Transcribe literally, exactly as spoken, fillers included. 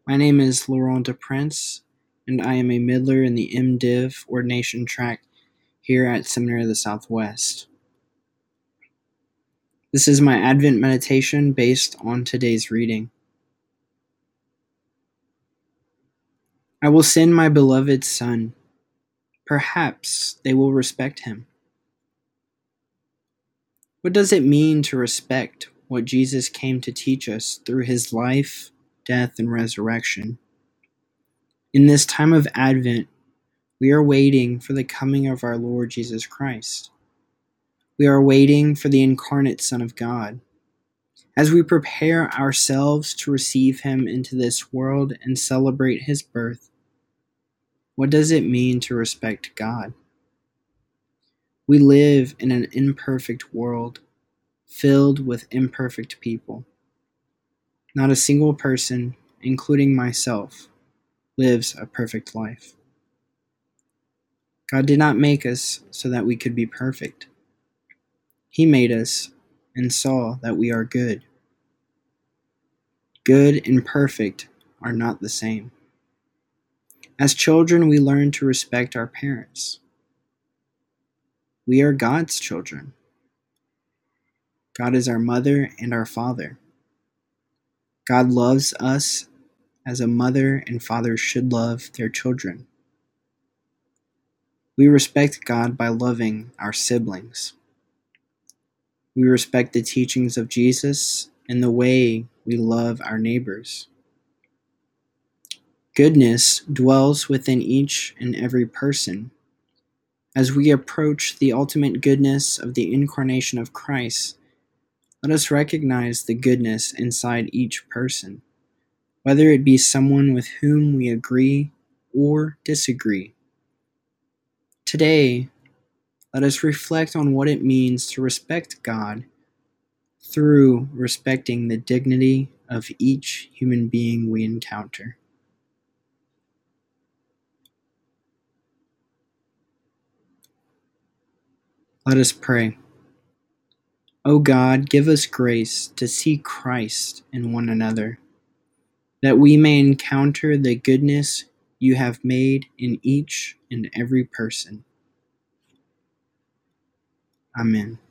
My name is Laurent DePrince, and I am a Midler in the MDiv ordination track here at Seminary of the Southwest. This is my Advent meditation based on today's reading. I will send my beloved Son. Perhaps they will respect him. What does it mean to respect what Jesus came to teach us through his life, death, and resurrection? In this time of Advent, we are waiting for the coming of our Lord Jesus Christ. We are waiting for the incarnate Son of God. As we prepare ourselves to receive him into this world and celebrate his birth, what does it mean to respect God? We live in an imperfect world, filled with imperfect people. Not a single person, including myself, lives a perfect life. God did not make us so that we could be perfect. He made us and saw that we are good. Good and perfect are not the same. As children, we learn to respect our parents. We are God's children. God is our mother and our father. God loves us as a mother and father should love their children. We respect God by loving our siblings. We respect the teachings of Jesus and the way we love our neighbors. Goodness dwells within each and every person. As we approach the ultimate goodness of the incarnation of Christ, let us recognize the goodness inside each person, whether it be someone with whom we agree or disagree. Today, let us reflect on what it means to respect God through respecting the dignity of each human being we encounter. Let us pray. O God, give us grace to see Christ in one another, that we may encounter the goodness you have made in each and every person. Amen.